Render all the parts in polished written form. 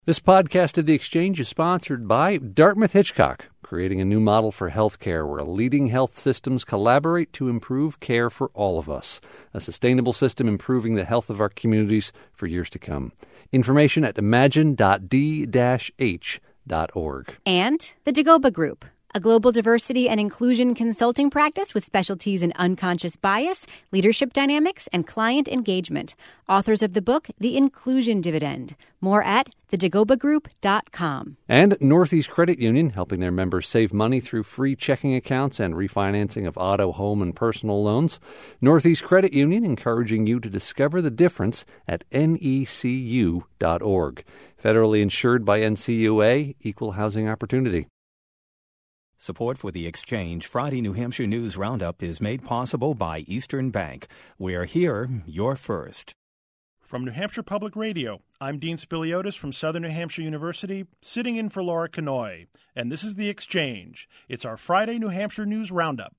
This podcast of The Exchange is sponsored by Dartmouth Hitchcock, creating a new model for healthcare where leading health systems collaborate to improve care for all of us. A sustainable system improving the health of our communities for years to come. Information at imagine.d-h.org. And the Dagoba Group, a global diversity and inclusion consulting practice with specialties in unconscious bias, leadership dynamics, and client engagement. Authors of the book, The Inclusion Dividend. More at thedagobagroup.com. And Northeast Credit Union, helping their members save money through free checking accounts and refinancing of auto, home, and personal loans. Northeast Credit Union encouraging you to discover the difference at necu.org. Federally insured by NCUA, Equal Housing Opportunity. Support for The Exchange Friday New Hampshire News Roundup is made possible by Eastern Bank. We're here, you're first. From New Hampshire Public Radio, I'm Dean Spiliotis from Southern New Hampshire University, sitting in for Laura Kanoy. And this is The Exchange. It's our Friday New Hampshire News Roundup.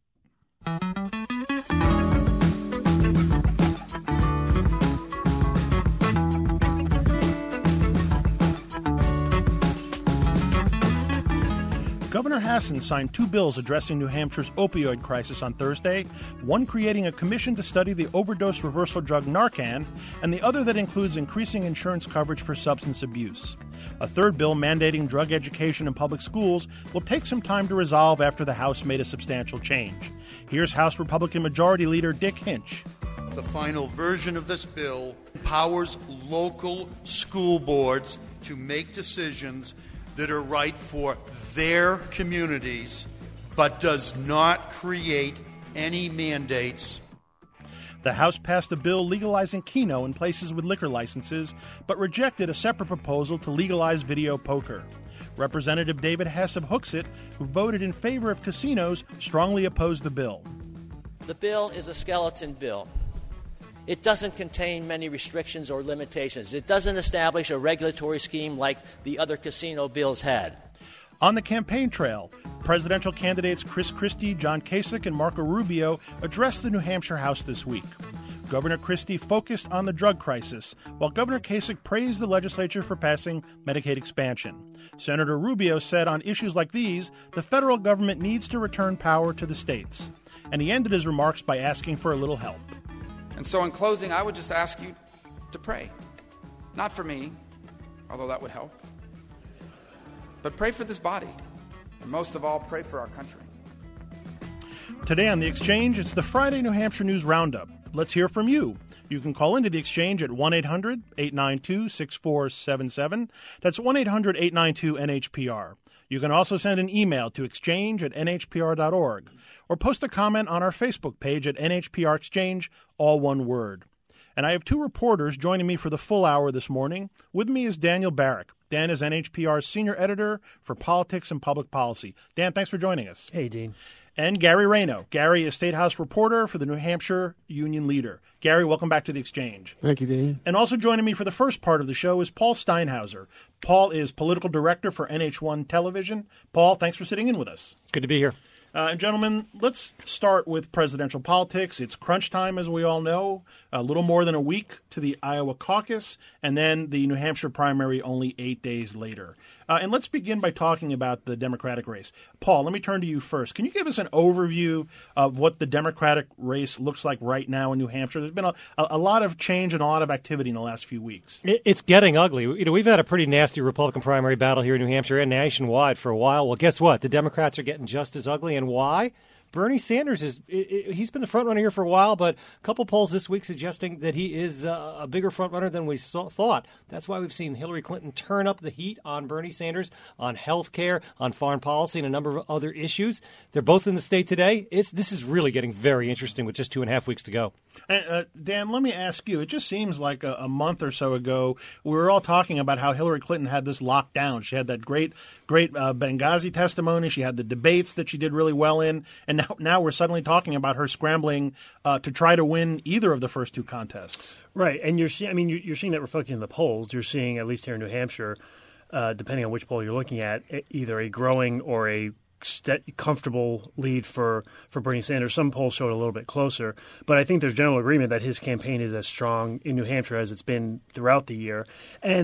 Governor Hassan signed two bills addressing New Hampshire's opioid crisis on Thursday, one creating a commission to study the overdose reversal drug Narcan, and the other that includes increasing insurance coverage for substance abuse. A third bill mandating drug education in public schools will take some time to resolve after the House made a substantial change. Here's House Republican Majority Leader Dick Hinch. The final version of this bill empowers local school boards to make decisions that are right for their communities, but does not create any mandates. The House passed a bill legalizing Keno in places with liquor licenses, but rejected a separate proposal to legalize video poker. Representative David Hess of Hooksett, who voted in favor of casinos, strongly opposed the bill. The bill is a skeleton bill. It doesn't contain many restrictions or limitations. It doesn't establish a regulatory scheme like the other casino bills had. On the campaign trail, presidential candidates Chris Christie, John Kasich, and Marco Rubio addressed the New Hampshire House this week. Governor Christie focused on the drug crisis, while Governor Kasich praised the legislature for passing Medicaid expansion. Senator Rubio said on issues like these, the federal government needs to return power to the states. And he ended his remarks by asking for a little help. And so in closing, I would just ask you to pray. Not for me, although that would help. But pray for this body. And most of all, pray for our country. Today on The Exchange, it's the Friday New Hampshire News Roundup. Let's hear from you. You can call into The Exchange at 1-800-892-6477. That's 1-800-892-NHPR. You can also send an email to exchange@nhpr.org or post a comment on our Facebook page at NHPR Exchange, all one word. And I have two reporters joining me for the full hour this morning. With me is Daniel Barrick. Dan is NHPR's senior editor for politics and public policy. Dan, thanks for joining us. Hey, Dean. And Gary Rayno. Gary is State House reporter for the New Hampshire Union Leader. Gary, welcome back to The Exchange. Thank you, Dean. And also joining me for the first part of the show is Paul Steinhauser. Paul is political director for NH1 Television. Paul, thanks for sitting in with us. Good to be here. And gentlemen, let's start with presidential politics. It's crunch time, as we all know. A little more than a week to the Iowa caucus, and then the New Hampshire primary only 8 days later. And let's begin by talking about the Democratic race. Paul, let me turn to you first. Can you give us an overview of what the Democratic race looks like right now in New Hampshire? There's been a lot of change and a lot of activity in the last few weeks. It's getting ugly. We've had a pretty nasty Republican primary battle here in New Hampshire and nationwide for a while. Well, guess what? The Democrats are getting just as ugly. And why? Bernie Sanders he's been the front runner here for a while, but a couple polls this week suggesting that he is a bigger front runner than we thought. That's why we've seen Hillary Clinton turn up the heat on Bernie Sanders, on health care, on foreign policy, and a number of other issues. They're both in the state today. This is really getting very interesting with just 2.5 weeks to go. Dan, let me ask you, it just seems like a month or so ago, we were all talking about how Hillary Clinton had this locked down. She had that great Benghazi testimony. She had the debates that she did really well in. And now we're suddenly talking about her scrambling to try to win either of the first two contests. Right. And you're seeing that reflected in the polls. You're seeing, at least here in New Hampshire, depending on which poll you're looking at, either a growing or a comfortable lead for Bernie Sanders. Some polls show it a little bit closer, but I think there's general agreement that his campaign is as strong in New Hampshire as it's been throughout the year. And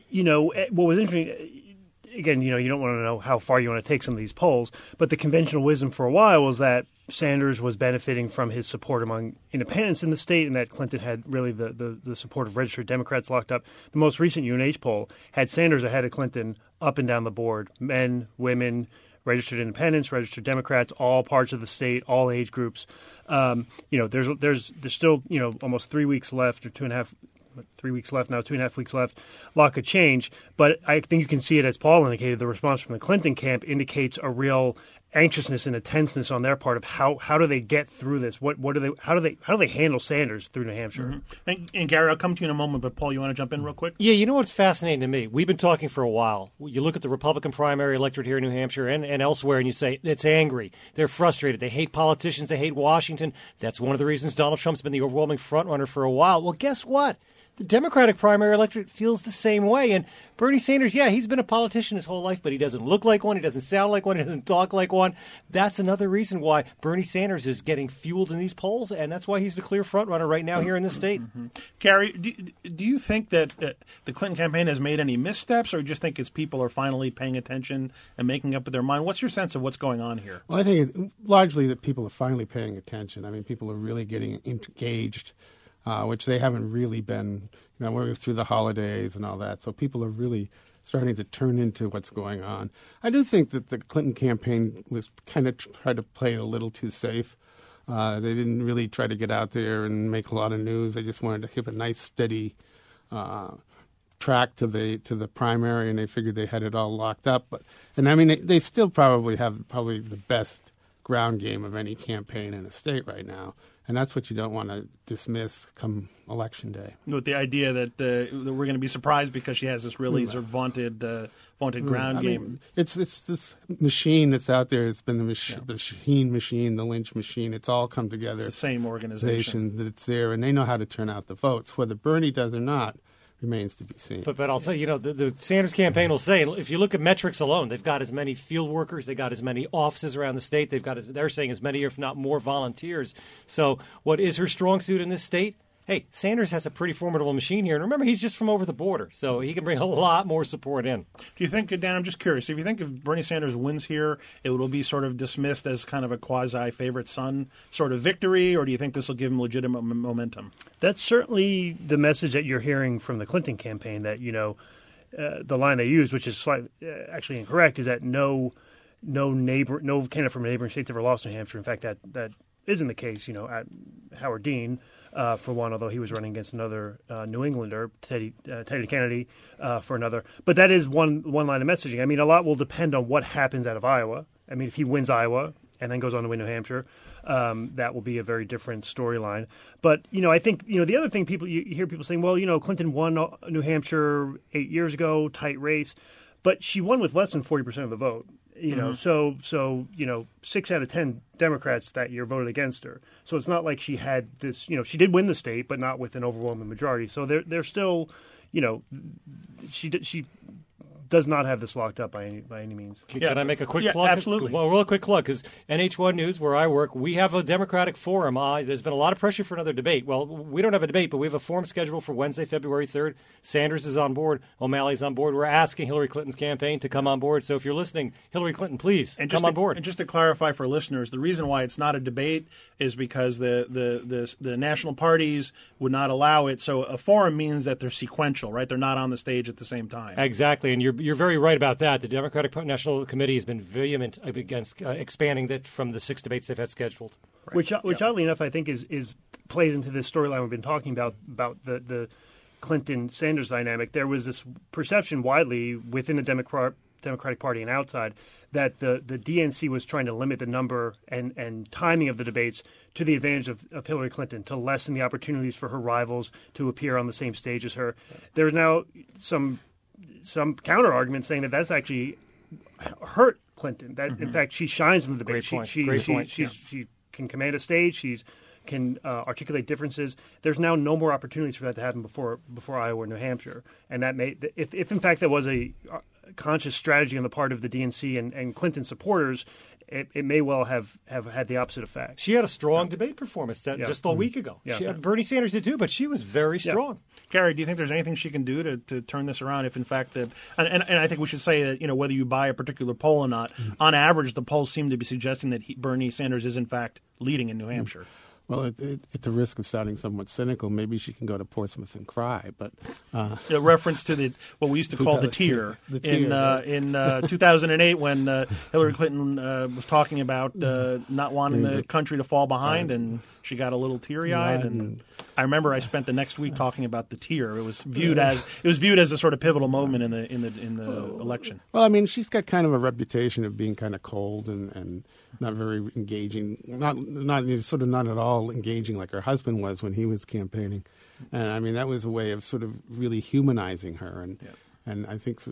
what was interesting. Again, you don't want to know how far you want to take some of these polls, but the conventional wisdom for a while was that Sanders was benefiting from his support among independents in the state, and that Clinton had really the support of registered Democrats locked up. The most recent UNH poll had Sanders ahead of Clinton up and down the board: men, women, registered independents, registered Democrats, all parts of the state, all age groups. There's still almost 3 weeks left, or 3 weeks left now, 2.5 weeks left. A lot could change, but I think you can see it, as Paul indicated. The response from the Clinton camp indicates a real anxiousness and a tenseness on their part of how do they get through this? How do they handle Sanders through New Hampshire? Mm-hmm. And Gary, I'll come to you in a moment, but Paul, you want to jump in real quick? Yeah, you know what's fascinating to me? We've been talking for a while. You look at the Republican primary electorate here in New Hampshire and elsewhere, and you say it's angry. They're frustrated. They hate politicians. They hate Washington. That's one of the reasons Donald Trump's been the overwhelming frontrunner for a while. Well, guess what? The Democratic primary electorate feels the same way. And Bernie Sanders, he's been a politician his whole life, but he doesn't look like one. He doesn't sound like one. He doesn't talk like one. That's another reason why Bernie Sanders is getting fueled in these polls, and that's why he's the clear frontrunner right now here in the state. Mm-hmm. Gary, do you think that the Clinton campaign has made any missteps, or you just think it's people are finally paying attention and making up their mind? What's your sense of what's going on here? Well, I think largely that people are finally paying attention. I mean, people are really getting engaged, which they haven't really been. We're through the holidays and all that, so people are really starting to turn into what's going on. I do think that the Clinton campaign was kind of tried to play it a little too safe. They didn't really try to get out there and make a lot of news. They just wanted to keep a nice, steady track to the primary, and they figured they had it all locked up. They still probably have the best ground game of any campaign in the state right now. And that's what you don't want to dismiss come Election Day. With the idea that we're going to be surprised because she has this really sort of vaunted ground game. It's this machine that's out there. It's been the Shaheen machine, the Lynch machine. It's all come together. It's the same organization that's there, and they know how to turn out the votes. Whether Bernie does or not remains to be seen. But I'll say, the Sanders campaign will say, if you look at metrics alone, they've got as many field workers, they've got as many offices around the state, they're saying as many, if not more, volunteers. So what is her strong suit in this state? Hey, Sanders has a pretty formidable machine here. And remember, he's just from over the border, so he can bring a lot more support in. Do you think, Dan, I'm just curious, if you think if Bernie Sanders wins here, it will be sort of dismissed as kind of a quasi-favorite son sort of victory, or do you think this will give him legitimate momentum? That's certainly the message that you're hearing from the Clinton campaign, that, the line they use, which is slightly actually incorrect, is that no candidate from a neighboring state ever lost New Hampshire. In fact, that isn't the case, at Howard Dean. For one, although he was running against another New Englander, Teddy Kennedy, for another. But that is one line of messaging. I mean, a lot will depend on what happens out of Iowa. I mean, if he wins Iowa and then goes on to win New Hampshire, that will be a very different storyline. But, I think, the other thing you hear people saying, well, Clinton won New Hampshire 8 years ago, tight race, but she won with less than 40% of the vote. So 6 out of 10 Democrats that year voted against her. So it's not like she had this, she did win the state, but not with an overwhelming majority. So they're still, she does not have this locked up by any means. Can I make a quick plug? Absolutely. Well, real quick plug, because NH1 News, where I work, we have a Democratic forum. There's been a lot of pressure for another debate. Well, we don't have a debate, but we have a forum scheduled for Wednesday, February 3rd. Sanders is on board. O'Malley's on board. We're asking Hillary Clinton's campaign to come on board. So if you're listening, Hillary Clinton, please come on board. And just to clarify for listeners, the reason why it's not a debate is because the national parties would not allow it. So a forum means that they're sequential, right? They're not on the stage at the same time. Exactly, and you're very right about that. The Democratic National Committee has been vehement against expanding that from the 6 debates they've had scheduled. Right. Which oddly enough, I think is plays into this storyline we've been talking about the Clinton-Sanders dynamic. There was this perception widely within the Democratic Party and outside that the DNC was trying to limit the number and timing of the debates to the advantage of Hillary Clinton, to lessen the opportunities for her rivals to appear on the same stage as her. There's now some counter argument saying that that's actually hurt Clinton. That in fact she shines in the debate. Great point. She can command a stage. She can articulate differences. There's now no more opportunities for that to happen before Iowa or New Hampshire. And that may, if in fact that was a conscious strategy on the part of the DNC and Clinton supporters, it may well have had the opposite effect. She had a strong debate performance just a week ago. Bernie Sanders did too, but she was very strong. Gary, do you think there's anything she can do to turn this around if, in fact, and I think we should say that, whether you buy a particular poll or not, on average, the polls seem to be suggesting that Bernie Sanders is, in fact, leading in New Hampshire. Well, at the risk of sounding somewhat cynical, maybe she can go to Portsmouth and cry. But a reference to what we used to call the tear in 2008 when Hillary Clinton was talking about not wanting the country to fall behind, and she got a little teary-eyed. And I remember I spent the next week talking about the tear. It was viewed as a sort of pivotal moment in the election. Well, I mean, she's got kind of a reputation of being kind of cold and not very engaging, not at all engaging like her husband was when he was campaigning. And I mean, that was a way of sort of really humanizing her. And I think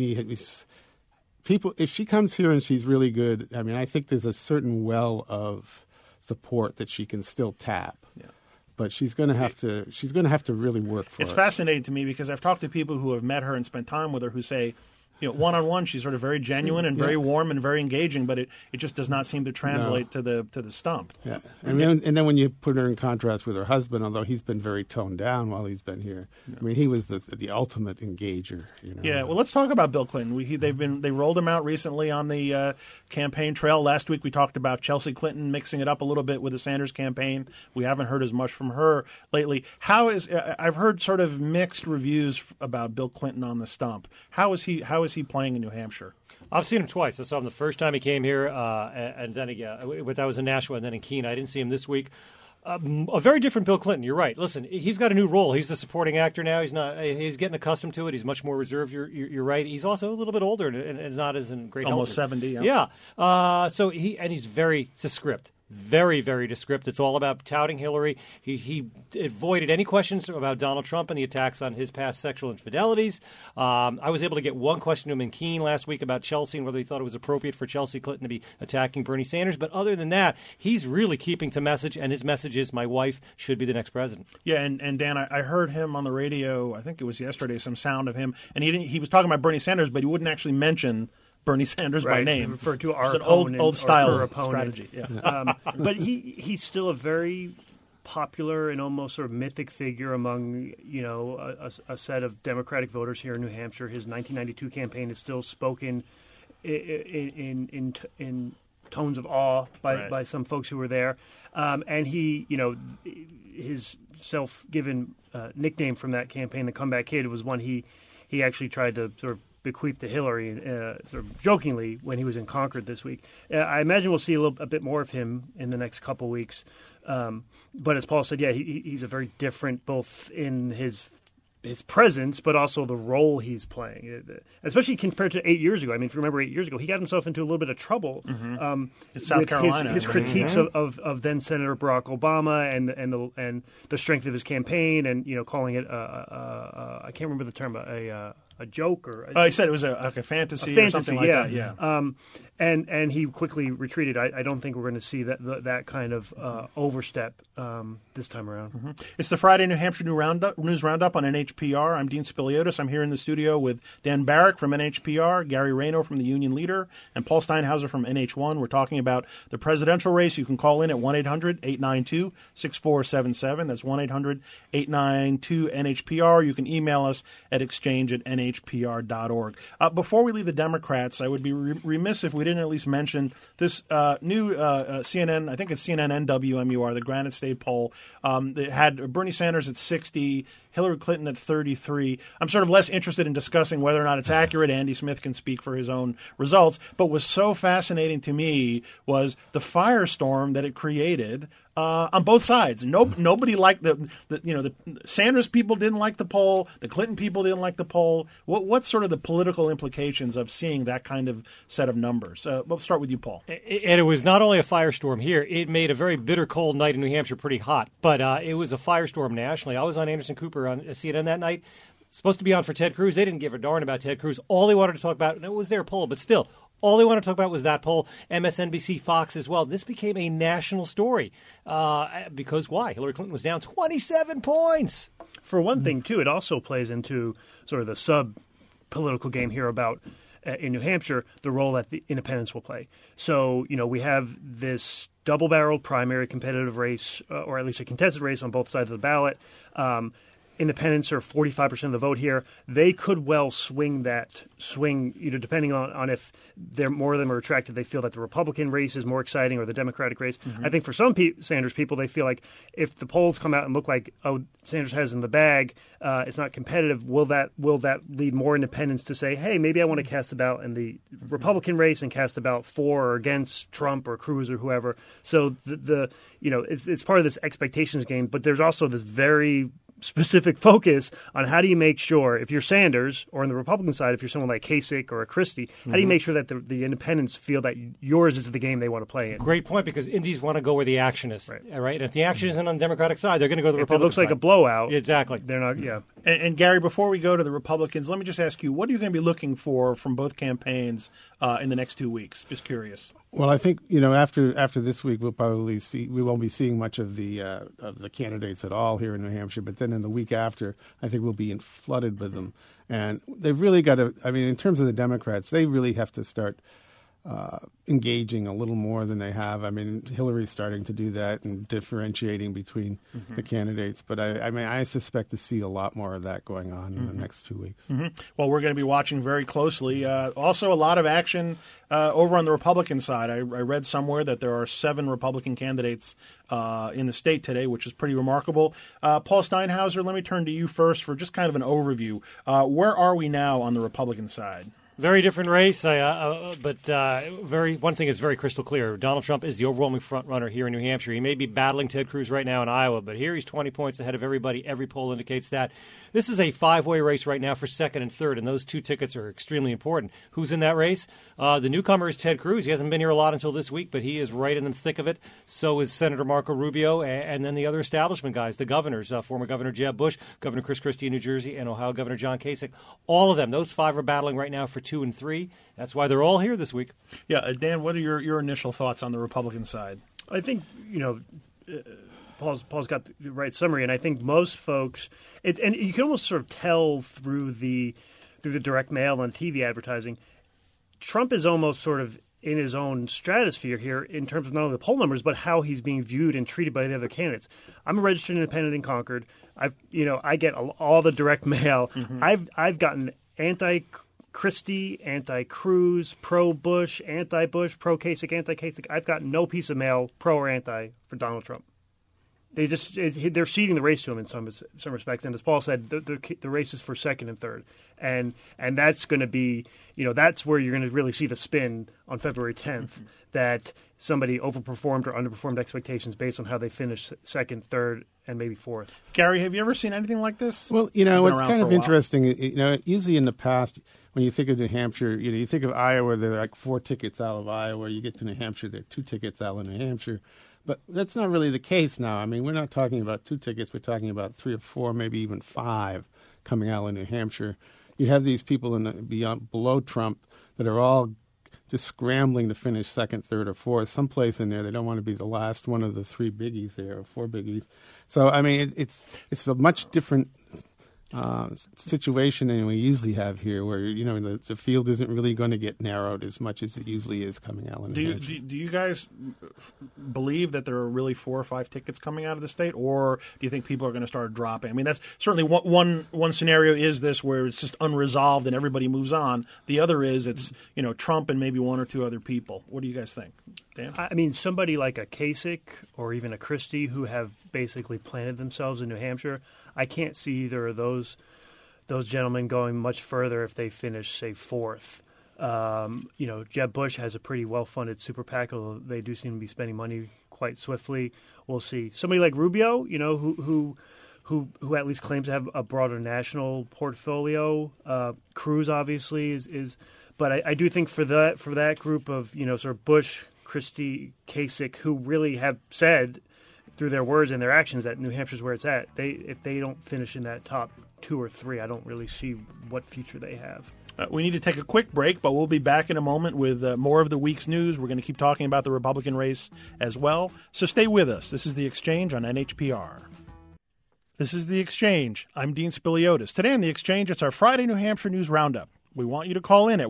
if she comes here and she's really good, I mean, I think there's a certain well of support that she can still tap. Yeah. But she's going to have to really work for it. It's fascinating to me because I've talked to people who have met her and spent time with her who say, one-on-one, she's sort of very genuine and very warm and very engaging, but it just does not seem to translate to the stump. Yeah, and then when you put her in contrast with her husband, although he's been very toned down while he's been here, I mean, he was the ultimate engager. Yeah, well, let's talk about Bill Clinton. They rolled him out recently on the campaign trail. Last week we talked about Chelsea Clinton mixing it up a little bit with the Sanders campaign. We haven't heard as much from her lately. I've heard sort of mixed reviews about Bill Clinton on the stump. How is he playing in New Hampshire? I've seen him twice. I saw him the first time he came here, and then again, that was in Nashua and then in Keene. I didn't see him this week. A very different Bill Clinton. You're right. Listen, he's got a new role. He's the supporting actor now. He's getting accustomed to it. He's much more reserved. You're right. He's also a little bit older and not as in great. Almost health. 70. Yeah. So he's very to script. Very, very descriptive. It's all about touting Hillary. He avoided any questions about Donald Trump and the attacks on his past sexual infidelities. I was able to get one question to him in Keene last week about Chelsea and whether he thought it was appropriate for Chelsea Clinton to be attacking Bernie Sanders. But other than that, he's really keeping to message, and his message is, my wife should be the next president. Yeah, and Dan, I heard him on the radio, I think it was yesterday, some sound of him, and he was talking about Bernie Sanders, but he wouldn't actually mention Bernie Sanders by name. Refer to our old style opponent. Strategy. Yeah. But he's still a very popular and almost sort of mythic figure among a set of Democratic voters here in New Hampshire. His 1992 campaign is still spoken in tones of awe by some folks who were there, and his self-given nickname from that campaign, the Comeback Kid, was one he actually tried to sort of bequeathed to Hillary, sort of jokingly, when he was in Concord this week. I imagine we'll see a bit more of him in the next couple weeks. But as Paul said, he's a very different, both in his presence, but also the role he's playing, especially compared to 8 years ago. I mean, if you remember 8 years ago, he got himself into a little bit of trouble in South Carolina. His critiques of then Senator Barack Obama and the strength of his campaign, and calling it I can't remember the term, a joke or he said it was a fantasy or something like that. Yeah. And he quickly retreated. I don't think we're going to see that kind of overstep this time around. It's the Friday New Hampshire News Roundup on NHPR. I'm Dean Spiliotis. I'm here in the studio with Dan Barrick from NHPR, Gary Rayno from the Union Leader, and Paul Steinhauser from NH1. We're talking about the presidential race. You can call in at 1-800-892-6477. That's 1-800-892-NHPR. You can email us at exchange@nhpr.org. Before we leave the Democrats, I would be remiss if we didn't at least mention this new CNN, I think it's CNN NWMUR, the Granite State poll, that had Bernie Sanders at 60, Hillary Clinton at 33. I'm sort of less interested in discussing whether or not it's accurate. Andy Smith can speak for his own results. But what was so fascinating to me was the firestorm that it created on both sides. Nobody liked the Sanders people didn't like the poll. The Clinton people didn't like the poll. What's sort of the political implications of seeing that kind of set of numbers? We'll start with you, Paul. And it was not only a firestorm here. It made a very bitter cold night in New Hampshire pretty hot. But it was a firestorm nationally. I was on Anderson Cooper on CNN that night. Supposed to be on for Ted Cruz. They didn't give a darn about Ted Cruz. All they wanted to talk about, and it was their poll, but still, all they wanted to talk about was that poll. MSNBC, Fox as well. This became a national story. Because why? Hillary Clinton was down 27 points. For one thing, too, it also plays into sort of the sub-political game here about in New Hampshire, the role that the independents will play. So, we have this double-barreled primary competitive race, or at least a contested race on both sides of the ballot. Independents are 45% of the vote here. They could well swing, depending on if more of them are attracted. They feel that the Republican race is more exciting or the Democratic race. I think for some Sanders people, they feel like if the polls come out and look like, Sanders has in the bag, it's not competitive, will that lead more independents to say, hey, maybe I want to cast a ballot in the Republican race and cast a ballot for or against Trump or Cruz or whoever. So it's part of this expectations game, but there's also this very specific focus on how do you make sure, if you're Sanders, or on the Republican side, if you're someone like Kasich or a Christie, how do you make sure that the independents feel that yours is the game they want to play in? Great point, because Indies want to go where the action is, right? And if the action isn't on the Democratic side, they're going to go to the Republican side. If it looks like a blowout. Exactly. They're not, And Gary, before we go to the Republicans, let me just ask you, what are you going to be looking for from both campaigns in the next 2 weeks? Just curious. Well, I think after this week we won't be seeing much of the candidates at all here in New Hampshire. But then in the week after, I think we'll be flooded with them, and they've really got to. I mean, in terms of the Democrats, they really have to start engaging a little more than they have. I mean, Hillary's starting to do that and differentiating between the candidates. But I suspect to see a lot more of that going on in the next 2 weeks. Well, we're going to be watching very closely. Also, a lot of action over on the Republican side. I read somewhere that there are 7 Republican candidates in the state today, which is pretty remarkable. Paul Steinhauser, let me turn to you first for just kind of an overview. Where are we now on the Republican side? Very different race, but one thing is very crystal clear. Donald Trump is the overwhelming front runner here in New Hampshire. He may be battling Ted Cruz right now in Iowa, but here he's 20 points ahead of everybody. Every poll indicates that. This is a 5-way race right now for second and third, and those 2 tickets are extremely important. Who's in that race? The newcomer is Ted Cruz. He hasn't been here a lot until this week, but he is right in the thick of it. So is Senator Marco Rubio, and then the other establishment guys, the governors, former Governor Jeb Bush, Governor Chris Christie in New Jersey, and Ohio Governor John Kasich. All of them, those 5 are battling right now for 2 and 3. That's why they're all here this week. Yeah, Dan, what are your initial thoughts on the Republican side? I think, Paul's got the right summary, and I think most folks, and you can almost sort of tell through the direct mail and TV advertising, Trump is almost sort of in his own stratosphere here in terms of not only the poll numbers, but how he's being viewed and treated by the other candidates. I'm a registered independent in Concord. I get all the direct mail. I've gotten anti-Christie, anti-Cruz, pro-Bush, anti-Bush, pro-Kasich, anti-Kasich. I've gotten no piece of mail pro or anti for Donald Trump. They're ceding the race to him in some respects, and as Paul said, the race is for second and third, and that's going to be, that's where you're going to really see the spin on February 10th that somebody overperformed or underperformed expectations based on how they finished second, third, and maybe fourth. Gary, have you ever seen anything like this? Well, it's kind of interesting. Usually in the past, when you think of New Hampshire, you think of Iowa, there are like 4 tickets out of Iowa. You get to New Hampshire, there are 2 tickets out of New Hampshire. But that's not really the case now. I mean, we're not talking about 2 tickets. We're talking about 3 or 4, maybe even 5 coming out of New Hampshire. You have these people below Trump that are all just scrambling to finish second, third, or fourth, someplace in there. They don't want to be the last one of the 3 biggies there, or 4 biggies. So, I mean, it's a much different situation than we usually have here, where the field isn't really going to get narrowed as much as it usually is coming out. Do you guys believe that there are really 4 or 5 tickets coming out of the state, or do you think people are going to start dropping? I mean, that's certainly one scenario is this where it's just unresolved and everybody moves on. The other is it's Trump and maybe 1 or 2 other people. What do you guys think, Dan? I mean, somebody like a Kasich or even a Christie who have basically planted themselves in New Hampshire, I can't see either of those gentlemen going much further if they finish, say, 4th. Jeb Bush has a pretty well-funded super PAC, although they do seem to be spending money quite swiftly. We'll see. Somebody like Rubio, who at least claims to have a broader national portfolio. Cruz obviously is, but I do think for that group of sort of Bush, Christie, Kasich, who really have said through their words and their actions that New Hampshire's where it's at. If they don't finish in that top 2 or 3, I don't really see what future they have. We need to take a quick break, but we'll be back in a moment with more of the week's news. We're going to keep talking about the Republican race as well. So stay with us. This is The Exchange on NHPR. This is The Exchange. I'm Dean Spiliotis. Today on The Exchange, it's our Friday New Hampshire News Roundup. We want you to call in at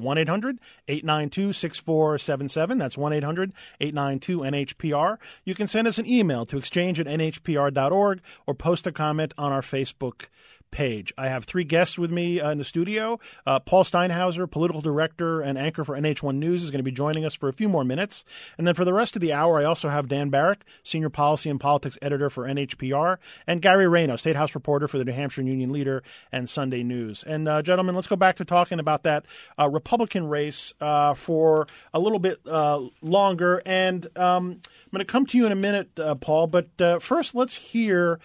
1-800-892-6477. That's 1-800-892-NHPR. You can send us an email to exchange@nhpr.org or post a comment on our Facebook page. I have three guests with me in the studio. Paul Steinhauser, political director and anchor for NH1 News, is going to be joining us for a few more minutes. And then for the rest of the hour, I also have Dan Barrett, senior policy and politics editor for NHPR, and Gary Rayno, State House reporter for the New Hampshire Union Leader and Sunday News. And gentlemen, let's go back to talking about that Republican race for a little bit longer. And I'm going to come to you in a minute, Paul, but first let's hear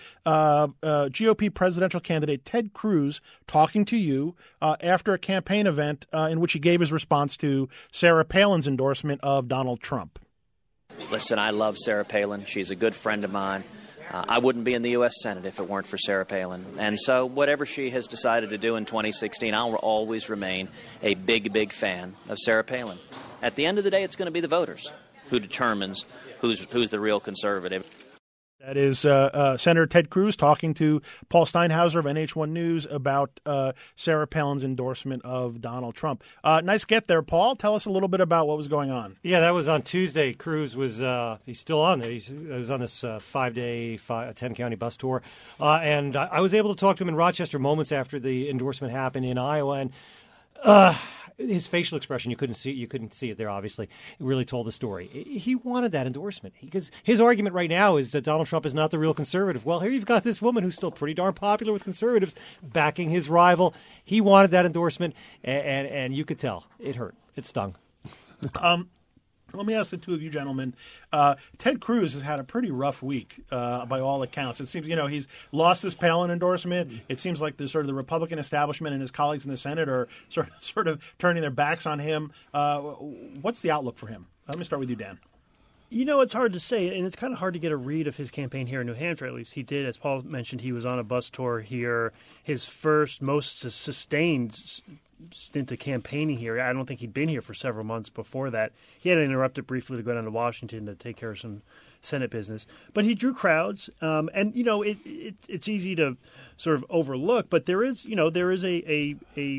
GOP presidential candidate Ted Cruz talking to you after a campaign event in which he gave his response to Sarah Palin's endorsement of Donald Trump. Listen, I love Sarah Palin. She's a good friend of mine. I wouldn't be in the U.S. Senate if it weren't for Sarah Palin. And so whatever she has decided to do in 2016, I'll always remain a big, big fan of Sarah Palin. At the end of the day, it's going to be the voters who determines who's the real conservative. That is Senator Ted Cruz talking to Paul Steinhauser of NH1 News about Sarah Palin's endorsement of Donald Trump. Nice get there, Paul. Tell us a little bit about what was going on. Yeah, that was on Tuesday. Cruz was he's still on there. He was on this 5-day, 10-county bus tour. And I was able to talk to him in Rochester moments after the endorsement happened in Iowa. And his facial expression, you couldn't see it there, obviously. It really told the story. He wanted that endorsement because his argument right now is that Donald Trump is not the real conservative. Well, here you've got this woman who's still pretty darn popular with conservatives backing his rival. He wanted that endorsement, and you could tell. It hurt. It stung. Let me ask the two of you gentlemen. Ted Cruz has had a pretty rough week by all accounts. It seems, he's lost his Palin endorsement. It seems like the Republican establishment and his colleagues in the Senate are sort of turning their backs on him. What's the outlook for him? Let me start with you, Dan. It's hard to say, and it's kind of hard to get a read of his campaign here in New Hampshire, at least. He did, as Paul mentioned, he was on a bus tour here. His first, most sustained stint of campaigning here. I don't think he'd been here for several months before that. He had interrupted briefly to go down to Washington to take care of some Senate business. But he drew crowds, and it's easy to sort of overlook. But there is a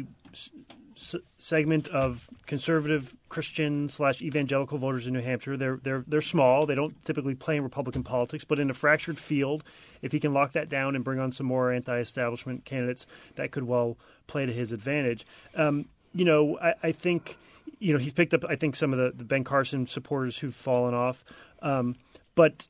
segment of conservative Christian / evangelical voters in New Hampshire. They're small. They don't typically play in Republican politics, but in a fractured field, if he can lock that down and bring on some more anti-establishment candidates, that could well play to his advantage. I think he's picked up some of the Ben Carson supporters who've fallen off, but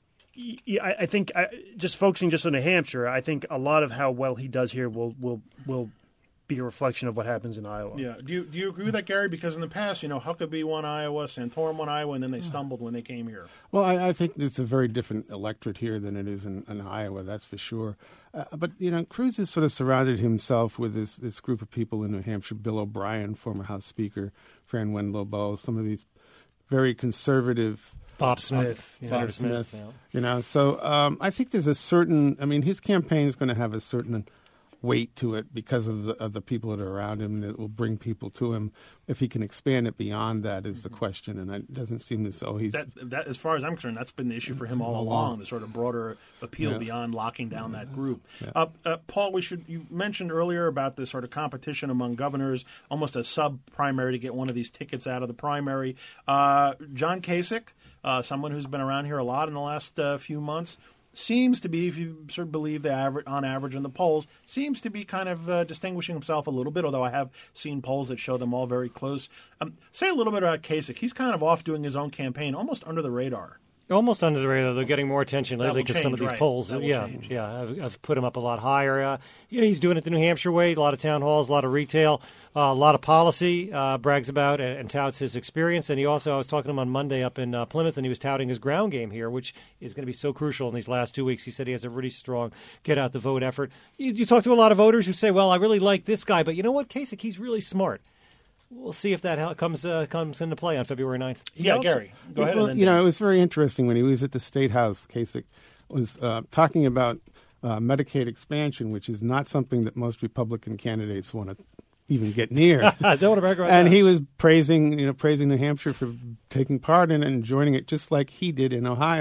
I think just focusing just on New Hampshire, I think a lot of how well he does here will be a reflection of what happens in Iowa. Yeah. Do you agree with that, Gary? Because in the past, Huckabee won Iowa, Santorum won Iowa, and then they stumbled when they came here. Well, I think it's a very different electorate here than it is in Iowa, that's for sure. But Cruz has sort of surrounded himself with this group of people in New Hampshire, Bill O'Brien, former House Speaker, Fran Wen-Lobo, some of these very conservative... Bob Smith. Yeah. So I think there's a certain... his campaign is going to have a certain weight to it because of the people that are around him that will bring people to him. If he can expand it beyond that is the question, and it doesn't seem as though he's... That, as far as I'm concerned, that's been the issue for him all along, the sort of broader appeal beyond locking down that group. Yeah. Paul, you mentioned earlier about this sort of competition among governors, almost a sub-primary to get one of these tickets out of the primary. John Kasich, someone who's been around here a lot in the last few months, seems to be, if you sort of believe on average in the polls, seems to be kind of distinguishing himself a little bit, although I have seen polls that show them all very close. Say a little bit about Kasich. He's kind of off doing his own campaign, almost under the radar. Almost under the radar. They're getting more attention lately because some of these polls, I've put him up a lot higher. He's doing it the New Hampshire way, a lot of town halls, a lot of retail, a lot of policy, brags about and touts his experience. And I was talking to him on Monday up in Plymouth, and he was touting his ground game here, which is going to be so crucial in these last 2 weeks. He said he has a really strong get-out-the-vote effort. You talk to a lot of voters who say, well, I really like this guy, but you know what, Kasich, he's really smart. We'll see if that comes into play on February 9th. Yeah, Gary, go ahead. Well, it was very interesting when he was at the State House. Kasich was talking about Medicaid expansion, which is not something that most Republican candidates want to even get near. Don't want to brag about and that. He was praising New Hampshire for taking part in it and joining it, just like he did in Ohio.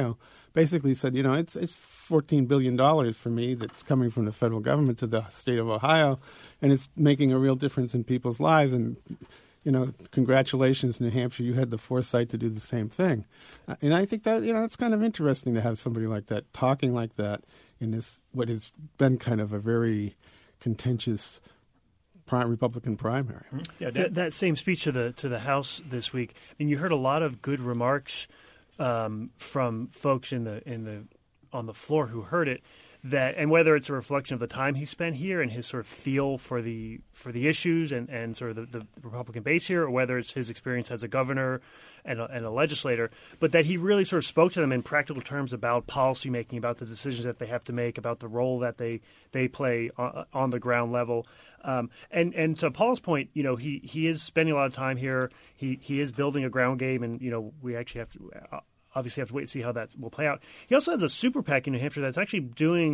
basically said, it's $14 billion for me that's coming from the federal government to the state of Ohio, and it's making a real difference in people's lives. And congratulations, New Hampshire, you had the foresight to do the same thing. And I think that it's kind of interesting to have somebody like that talking like that in this what has been kind of a very contentious Republican primary. Yeah, that same speech to the House this week. I mean, you heard a lot of good remarks from folks on the floor who heard it. And whether it's a reflection of the time he spent here and his sort of feel for the issues and sort of the Republican base here, or whether it's his experience as a governor and a legislator, but that he really sort of spoke to them in practical terms about policymaking, about the decisions that they have to make, about the role that they play on the ground level. And to Paul's point, he is spending a lot of time here. He is building a ground game, and we actually have to. Obviously, have to wait and see how that will play out. He also has a super PAC in New Hampshire that's actually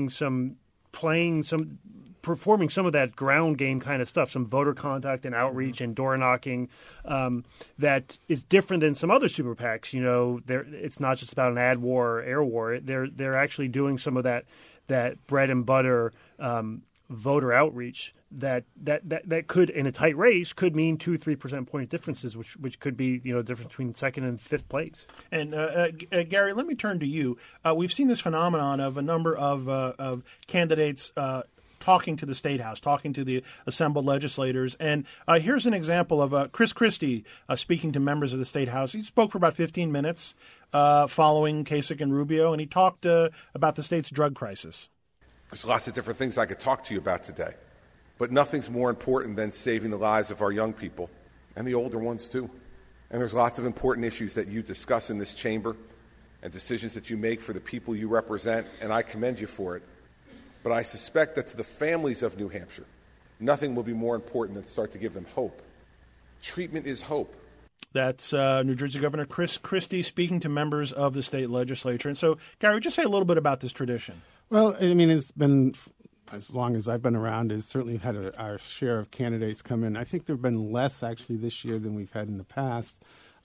performing some of that ground game kind of stuff, some voter contact and outreach and door knocking that is different than some other super PACs. It's not just about an ad war or air war. They're actually doing some of that bread and butter voter outreach that could, in a tight race, could mean 2-3% point differences, which could be difference between second and fifth place. And Gary, let me turn to you. We've seen this phenomenon of a number of candidates talking to the State House, talking to the assembled legislators. And here's an example of Chris Christie speaking to members of the State House. He spoke for about 15 minutes following Kasich and Rubio, and he talked about the state's drug crisis. There's lots of different things I could talk to you about today, but nothing's more important than saving the lives of our young people and the older ones too. And there's lots of important issues that you discuss in this chamber and decisions that you make for the people you represent, and I commend you for it. But I suspect that to the families of New Hampshire, nothing will be more important than start to give them hope. Treatment is hope. That's New Jersey Governor Chris Christie speaking to members of the state legislature. And so, Gary, just say a little bit about this tradition. Well, I mean, it's been, as long as I've been around, it's certainly had our share of candidates come in. I think there have been less, actually, this year than we've had in the past.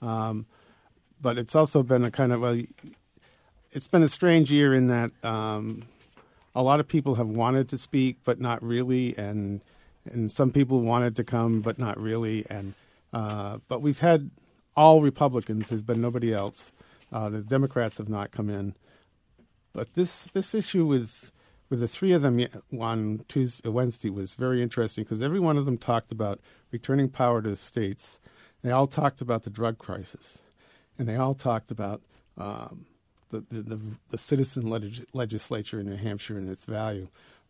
But it's also been it's been a strange year in that a lot of people have wanted to speak, but not really, and some people wanted to come, but not really. And but we've had all Republicans. There's been nobody else. The Democrats have not come in. But this issue with the three of them on Wednesday was very interesting because every one of them talked about returning power to the states. They all talked about the drug crisis, and they all talked about the citizen legislature in New Hampshire and its value.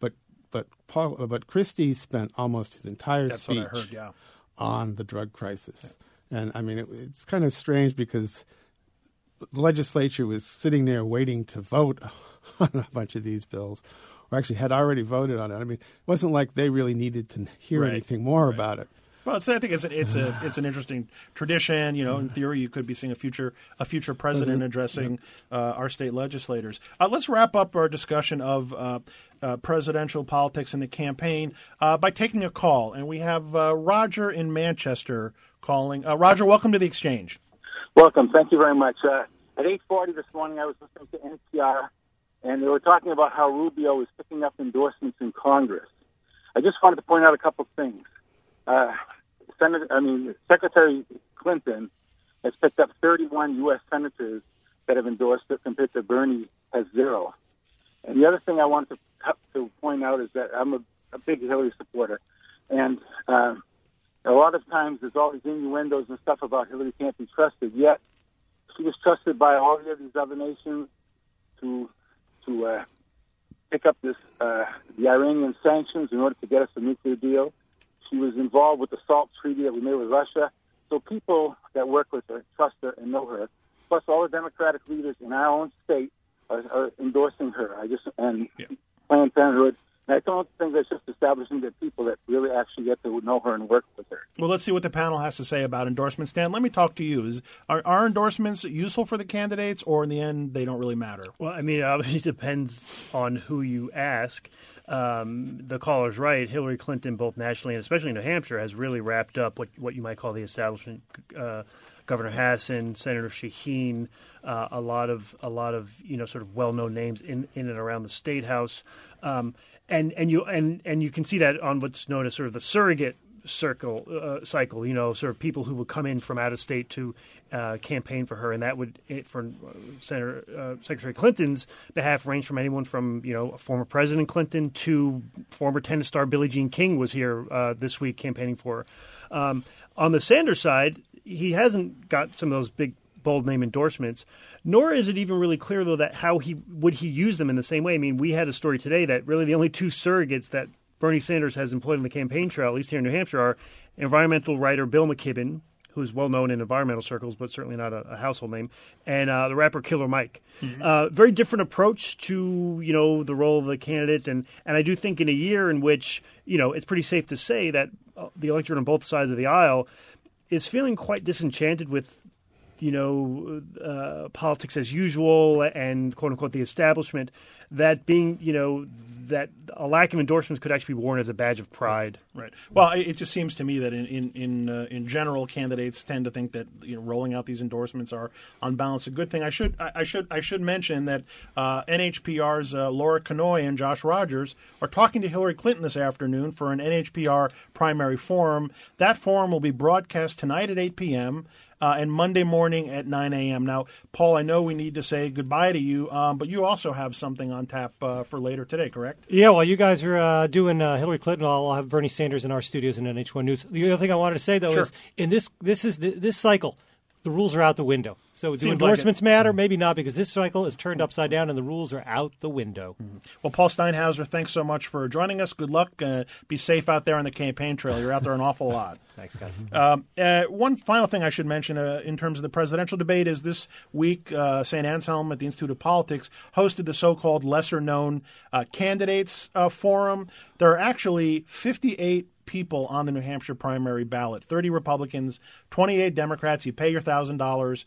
But Christie spent almost his entire speech on the drug crisis, and I mean it's kind of strange because the legislature was sitting there waiting to vote on a bunch of these bills, or actually had already voted on it. I mean, it wasn't like they really needed to hear anything more about it. Well, I think it's an interesting tradition. In theory, you could be seeing a future president addressing our state legislators. Let's wrap up our discussion of presidential politics and the campaign by taking a call, and we have Roger in Manchester calling. Roger, welcome to the Exchange. Welcome. Thank you very much. At 8:40 this morning, I was listening to NPR, and they were talking about how Rubio is picking up endorsements in Congress. I just wanted to point out a couple of things. Secretary Clinton has picked up 31 U.S. senators that have endorsed it, compared to Bernie has 0. And the other thing I wanted to point out is that I'm a big Hillary supporter, and a lot of times there's all these innuendos and stuff about Hillary can't be trusted, yet she was trusted by all of these other nations to pick up the Iranian sanctions in order to get us a nuclear deal. She was involved with the SALT treaty that we made with Russia. So people that work with her trust her and know her. Plus, all the Democratic leaders in our own state are endorsing her. Planned Parenthood. And I don't think that's just establishing the people that really actually get to know her and work with her. Well, let's see what the panel has to say about endorsements. Dan, let me talk to you. Are endorsements useful for the candidates, or in the end, they don't really matter? Well, I mean, it obviously depends on who you ask. The caller's right. Hillary Clinton, both nationally and especially in New Hampshire, has really wrapped up what you might call the establishment Governor Hassan, Senator Shaheen, a lot of sort of well-known names in and around the State House, and you can see that on what's known as sort of the surrogate cycle, sort of people who would come in from out of state to campaign for her, and that would, for Secretary Clinton's behalf, range from anyone from former President Clinton to former tennis star Billie Jean King was here this week campaigning for her. On the Sanders side, he hasn't got some of those big, bold name endorsements, nor is it even really clear, though, that how he use them in the same way. I mean, we had a story today that really the only two surrogates that Bernie Sanders has employed on the campaign trail, at least here in New Hampshire, are environmental writer Bill McKibben, who's well known in environmental circles, but certainly not a household name, and the rapper Killer Mike. Mm-hmm. Very different approach to the role of the candidate, and I do think in a year in which it's pretty safe to say that the electorate on both sides of the aisle is feeling quite disenchanted with politics as usual and quote unquote the establishment, that being that a lack of endorsements could actually be worn as a badge of pride. Right. Well, it just seems to me that in general, candidates tend to think that rolling out these endorsements are on balance a good thing. I should mention that NHPR's Laura Kanoy and Josh Rogers are talking to Hillary Clinton this afternoon for an NHPR primary forum. That forum will be broadcast tonight at 8 p.m. And Monday morning at 9 a.m. Now, Paul, I know we need to say goodbye to you, but you also have something on tap for later today, correct? Yeah, while you guys are doing Hillary Clinton, I'll have Bernie Sanders in our studios in NH1 News. The other thing I wanted to say, though, is in this cycle, the rules are out the window. So do endorsements matter? Maybe not, because this cycle is turned upside down and the rules are out the window. Mm-hmm. Well, Paul Steinhauser, thanks so much for joining us. Good luck. Be safe out there on the campaign trail. You're out there an awful lot. Thanks, guys. One final thing I should mention in terms of the presidential debate is this week, St. Anselm at the Institute of Politics hosted the so-called lesser-known candidates forum. There are actually 58 people on the New Hampshire primary ballot, 30 Republicans, 28 Democrats. You pay your $1,000.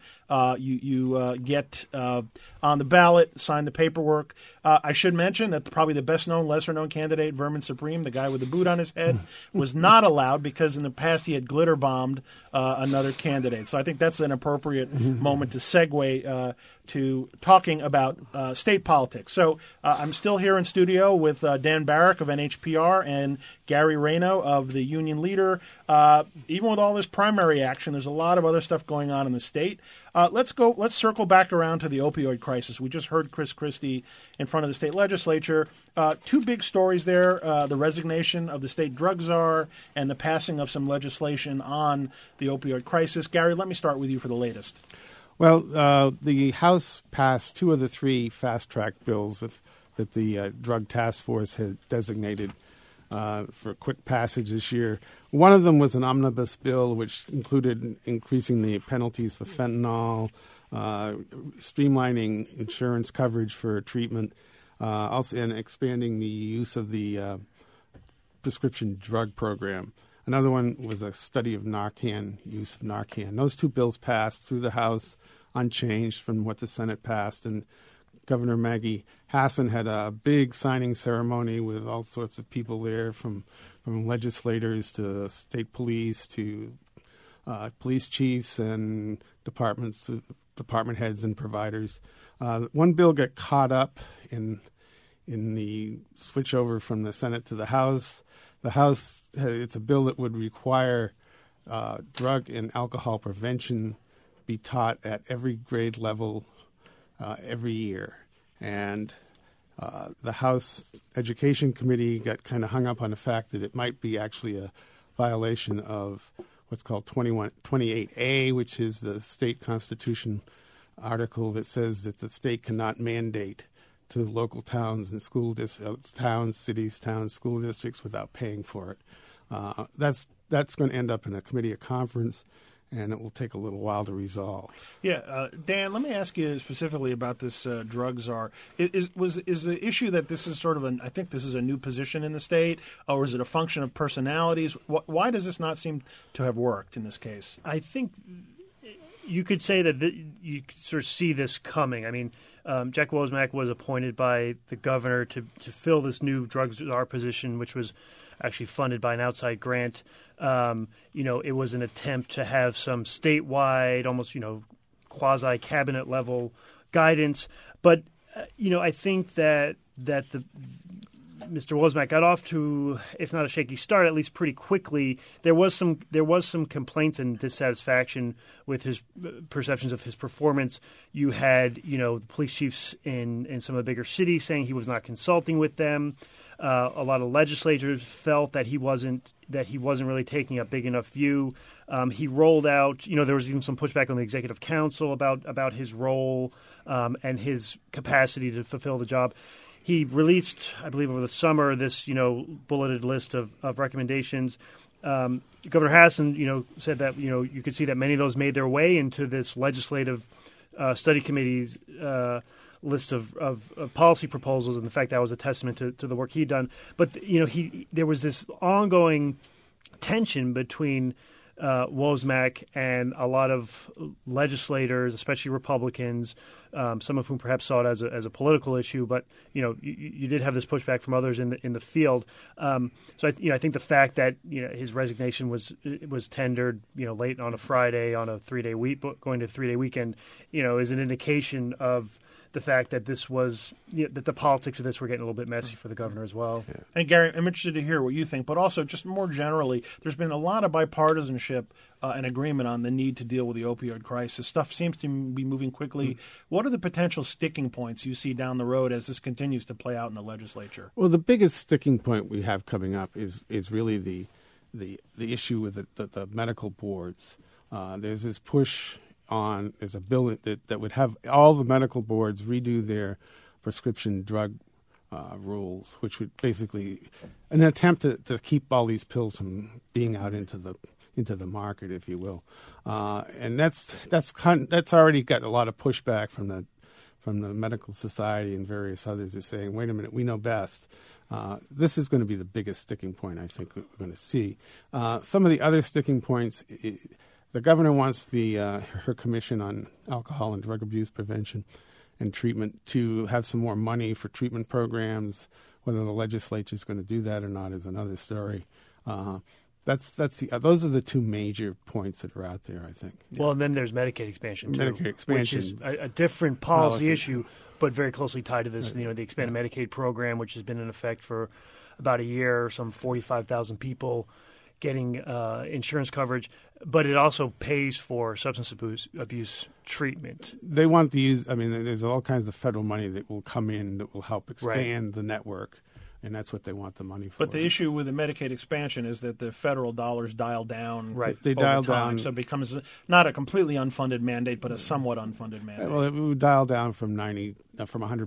You get on the ballot, sign the paperwork. I should mention that probably the best-known, lesser-known candidate, Vermin Supreme, the guy with the boot on his head, was not allowed because in the past he had glitter-bombed another candidate. So I think that's an appropriate moment to segue to talking about state politics. So I'm still here in studio with Dan Barrick of NHPR and Gary Rayno of the Union Leader. Even with all this primary action, there's a lot of other stuff going on in the state. Let's circle back around to the opioid crisis. We just heard Chris Christie in front of the state legislature. Two big stories there, the resignation of the state drug czar and the passing of some legislation on the opioid crisis. Gary, let me start with you for the latest. Well, the House passed two of the three fast-track bills that the Drug Task Force had designated for quick passage this year. One of them was an omnibus bill, which included increasing the penalties for fentanyl, streamlining insurance coverage for treatment, also and expanding the use of the prescription drug program. Another one was a study of Narcan, use of Narcan. Those two bills passed through the House unchanged from what the Senate passed, and Governor Maggie Hassan had a big signing ceremony with all sorts of people there, from legislators to state police to police chiefs and department heads and providers. One bill got caught up in the switchover from the Senate to the House. The House, it's a bill that would require drug and alcohol prevention be taught at every grade level every year. And the House Education Committee got kind of hung up on the fact that it might be actually a violation of what's called 28A, which is the state constitution article that says that the state cannot mandate to local towns and school cities, school districts without paying for it. That's going to end up in a committee of conference, and it will take a little while to resolve. Yeah, Dan, let me ask you specifically about this drug czar. Is the issue that this is sort of I think this is a new position in the state, or is it a function of personalities? Why does this not seem to have worked in this case? I think you could say that you could sort of see this coming. I mean, Jack Wozniak was appointed by the governor to fill this new drug czar position, which was actually funded by an outside grant. It was an attempt to have some statewide, almost, quasi-cabinet level guidance. But, I think that Mr. Wozniak got off to, if not a shaky start, at least pretty quickly. There was some complaints and dissatisfaction with his perceptions of his performance. You had, the police chiefs in some of the bigger cities saying he was not consulting with them. A lot of legislators felt that he wasn't really taking a big enough view. He rolled out, there was even some pushback on the executive council about his role and his capacity to fulfill the job. He released, I believe, over the summer, this, bulleted list of recommendations. Governor Hassan, said that, you could see that many of those made their way into this legislative study committee's list of policy proposals, and the fact that was a testament to the work he'd done. But, there was this ongoing tension between Wozniak and a lot of legislators, especially Republicans, some of whom perhaps saw it as a political issue. But you did have this pushback from others in the field. So I think the fact that his resignation was tendered late on a Friday on a 3-day week, going to a 3-day weekend, is an indication of the fact that this was that the politics of this were getting a little bit messy for the governor as well. Yeah. And Gary, I'm interested to hear what you think, but also just more generally, there's been a lot of bipartisanship and agreement on the need to deal with the opioid crisis. Stuff seems to be moving quickly. What are the potential sticking points you see down the road as this continues to play out in the legislature? Well, the biggest sticking point we have coming up is really the issue with the medical boards. There's this push on, there's a bill that would have all the medical boards redo their prescription drug rules, which would basically an attempt to keep all these pills from being out into the market, if you will, and that's already got a lot of pushback from the medical society and various others are saying, wait a minute, we know best. This is going to be the biggest sticking point I think we're going to see. Some of the other sticking points. The governor wants her commission on alcohol and drug abuse prevention and treatment to have some more money for treatment programs. Whether the legislature is going to do that or not is another story. Those are the two major points that are out there, I think. Well, and then there's Medicaid expansion, too, Medicaid expansion, which is a different policy issue, but very closely tied to this. The expanded Medicaid program, which has been in effect for about a year, some 45,000 people getting insurance coverage, but it also pays for substance abuse treatment. They want to use, there's all kinds of federal money that will come in that will help expand the network, and that's what they want the money for. But the issue with the Medicaid expansion is that the federal dollars dial down They dial time, down. so it becomes not a completely unfunded mandate, but a somewhat unfunded mandate. Well, it would dial down from 100% to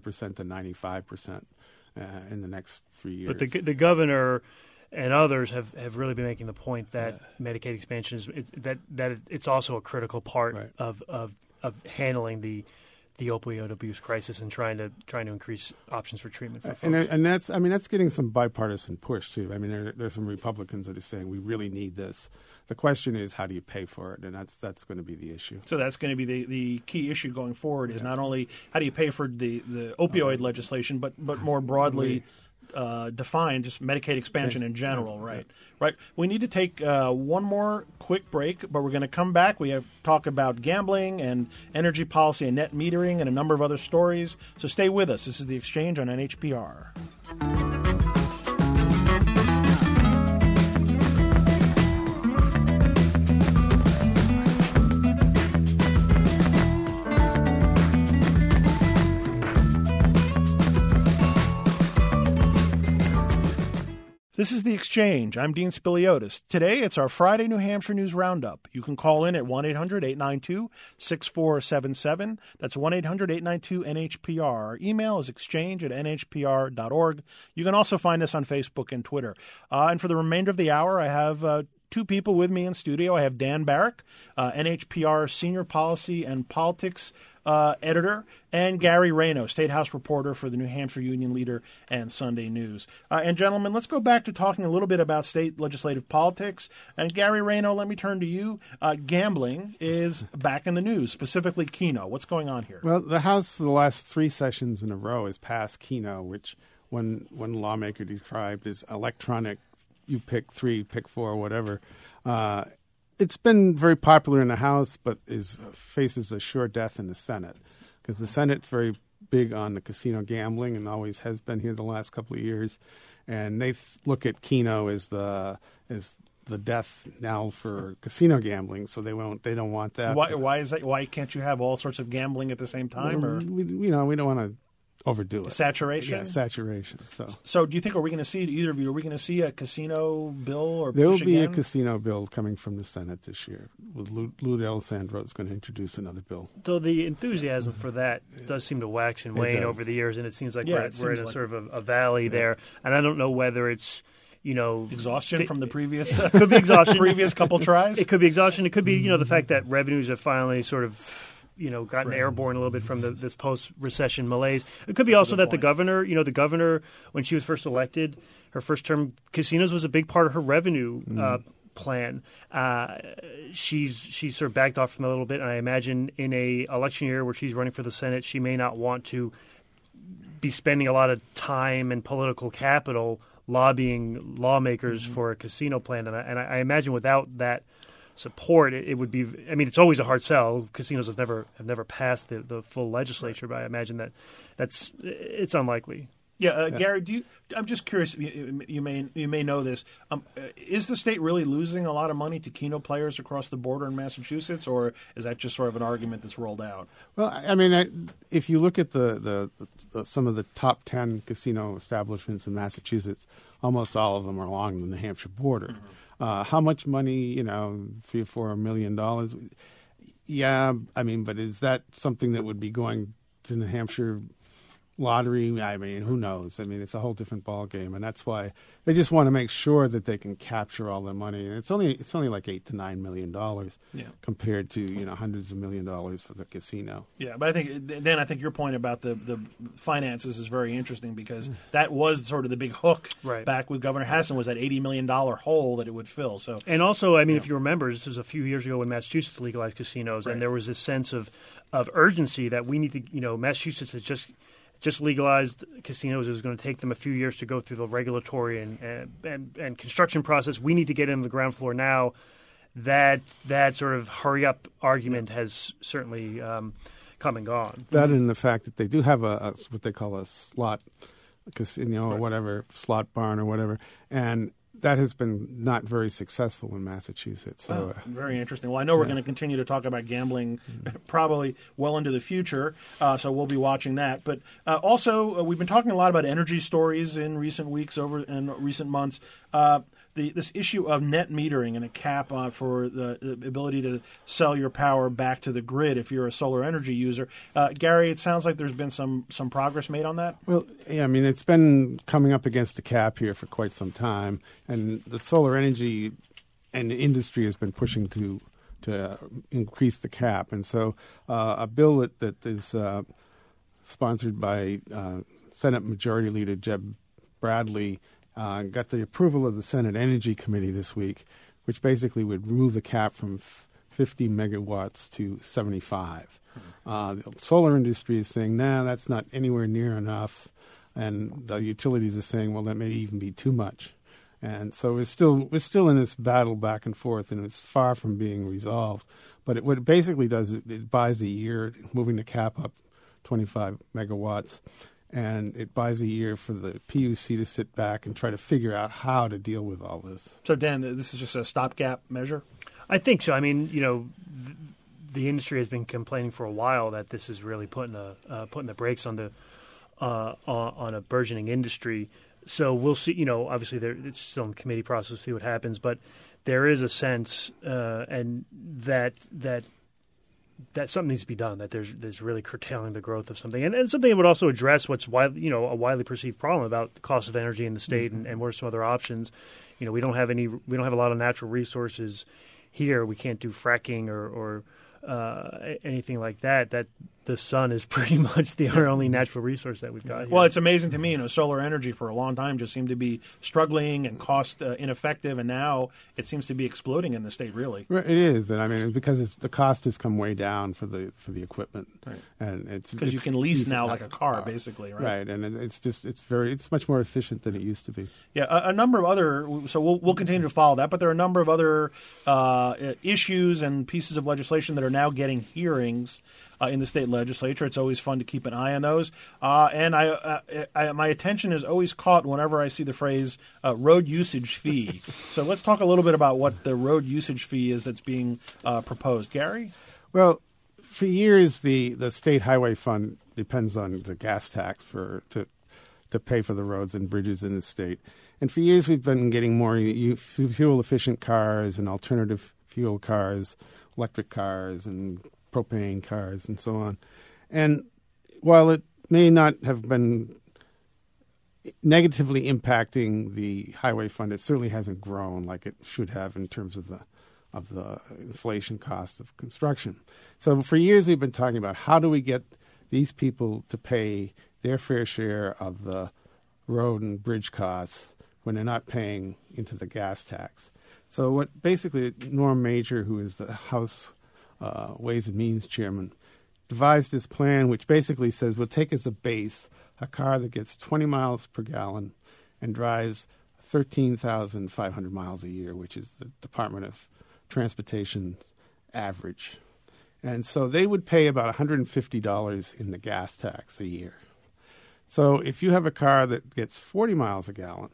95% in the next 3 years. But the governor and others have really been making the point that Medicaid expansion it's also a critical part of handling the opioid abuse crisis and trying to increase options for treatment for folks. And that's getting some bipartisan push too. There's some Republicans that are saying we really need this. The question is, how do you pay for it? And that's going to be the issue. So that's going to be the key issue going forward is not only how do you pay for the opioid legislation, but more broadly defined, just Medicaid expansion in general, right? We need to take one more quick break, but we're going to come back. We have talk about gambling and energy policy and net metering and a number of other stories. So stay with us. This is The Exchange on NHPR. This is The Exchange. I'm Dean Spiliotis. Today, it's our Friday New Hampshire News Roundup. You can call in at 1-800-892-6477. That's 1-800-892-NHPR. Our email is exchange@nhpr.org. You can also find us on Facebook and Twitter. And for the remainder of the hour, I have two people with me in studio. I have Dan Barrick, NHPR Senior Policy and Politics editor, and Gary Rayno, State House reporter for the New Hampshire Union Leader and Sunday News. And gentlemen, let's go back to talking a little bit about state legislative politics. And Gary Rayno, let me turn to you. Gambling is back in the news, specifically Keno. What's going on here? Well, the House for the last 3 sessions in a row has passed Keno, which one lawmaker described as electronic you pick 3, pick 4, whatever. It's been very popular in the House, but faces a sure death in the Senate because the Senate's very big on the casino gambling and always has been here the last couple of years, and they look at Keno as the death knell for casino gambling, so they don't want that. Why is that? Why can't you have all sorts of gambling at the same time? Or we don't want to overdo it. Saturation? Yeah, saturation. So do you think, are we going to see, either of you, are we going to see a casino bill or there will push be again? a casino bill coming from the Senate this year. Lou D'Alessandro is going to introduce another bill. Though the enthusiasm for that does seem to wax and wane over the years, and it seems like we're in a sort of a valley there. And I don't know whether it's, exhaustion from the previous could be exhaustion. previous couple tries. It could be exhaustion. It could be the fact that revenues have finally sort of gotten airborne a little bit from this post-recession malaise. It could be also that the governor, when she was first elected, her first term, casinos was a big part of her revenue plan. She's sort of backed off from it a little bit, and I imagine in a election year where she's running for the Senate, she may not want to be spending a lot of time and political capital lobbying lawmakers for a casino plan. And I imagine without that support, it would be. I mean, it's always a hard sell. Casinos have never passed the full legislature, but I imagine it's unlikely. Yeah, Gary, I'm just curious. You may know this. Is the state really losing a lot of money to Keno players across the border in Massachusetts, or is that just sort of an argument that's rolled out? Well, I mean, if you look at the some of the top 10 casino establishments in Massachusetts, almost all of them are along the New Hampshire border. Mm-hmm. How much money? $3 or $4 million. Yeah, I mean, but is that something that would be going to New Hampshire lottery? I mean, who knows? I mean, it's a whole different ballgame, and that's why they just want to make sure that they can capture all the money. And it's only like $8 to $9 million compared to hundreds of $1 million for the casino. Yeah, but I think your point about the finances is very interesting because that was sort of the big hook back with Governor Hassan, was that $80 million hole that it would fill. So, and also, I mean, if you remember, this was a few years ago when Massachusetts legalized casinos, and there was this sense of urgency that we need to. Massachusetts has just legalized casinos. It was going to take them a few years to go through the regulatory and construction process. We need to get in the ground floor now. That sort of hurry up argument has certainly come and gone. That and the fact that they do have a what they call a slot casino or whatever, slot barn or whatever, and that has been not very successful in Massachusetts. So, very interesting. Well, I know we're going to continue to talk about gambling probably well into the future, so we'll be watching that. But also, we've been talking a lot about energy stories in recent weeks, in recent months. This issue of net metering and a cap for the ability to sell your power back to the grid if you're a solar energy user. Gary, it sounds like there's been some progress made on that? Well, yeah, I mean, it's been coming up against the cap here for quite some time, and the solar energy and the industry has been pushing to increase the cap. And so a bill that is sponsored by Senate Majority Leader Jeb Bradley got the approval of the Senate Energy Committee this week, which basically would remove the cap from 50 megawatts to 75. The solar industry is saying, that's not anywhere near enough. And the utilities are saying, well, that may even be too much. And so we're still in this battle back and forth, and it's far from being resolved. But what it basically does is it buys a year, moving the cap up 25 megawatts, and it buys a year for the PUC to sit back and try to figure out how to deal with all this. So, Dan, this is just a stopgap measure? I think so. I mean, the industry has been complaining for a while that this is really putting the brakes on a burgeoning industry. So we'll see. Obviously, it's still in the committee process. We'll see what happens, but there is a sense, and that something needs to be done. That there's really curtailing the growth of something, and something that would also address what's a widely perceived problem about the cost of energy in the state, and what are some other options. We don't have a lot of natural resources here. We can't do fracking or anything like that. the sun is pretty much our only natural resource that we've got here. Well, it's amazing to me. Solar energy for a long time just seemed to be struggling and cost ineffective, and now it seems to be exploding in the state. Really, it is, and I mean because the cost has come way down for the equipment, right. And it's because you can lease now like a car, basically, right? Right, and it's much more efficient than it used to be. Yeah, a number of other. So we'll continue to follow that, but there are a number of other issues and pieces of legislation that are now getting hearings in the state legislature. It's always fun to keep an eye on those. And my attention is always caught whenever I see the phrase road usage fee. So let's talk a little bit about what the road usage fee is that's being proposed. Gary? Well, for years, the state highway fund depends on the gas tax to pay for the roads and bridges in the state. And for years, we've been getting more fuel-efficient cars and alternative fuel cars, electric cars and propane cars and so on. And while it may not have been negatively impacting the highway fund, it certainly hasn't grown like it should have in terms of the inflation cost of construction. So for years we've been talking about how do we get these people to pay their fair share of the road and bridge costs when they're not paying into the gas tax. So what basically Norm Major, who is the House Ways and Means chairman, devised this plan which basically says we'll take as a base a car that gets 20 miles per gallon and drives 13,500 miles a year, which is the Department of Transportation's average. And so they would pay about $150 in the gas tax a year. So if you have a car that gets 40 miles a gallon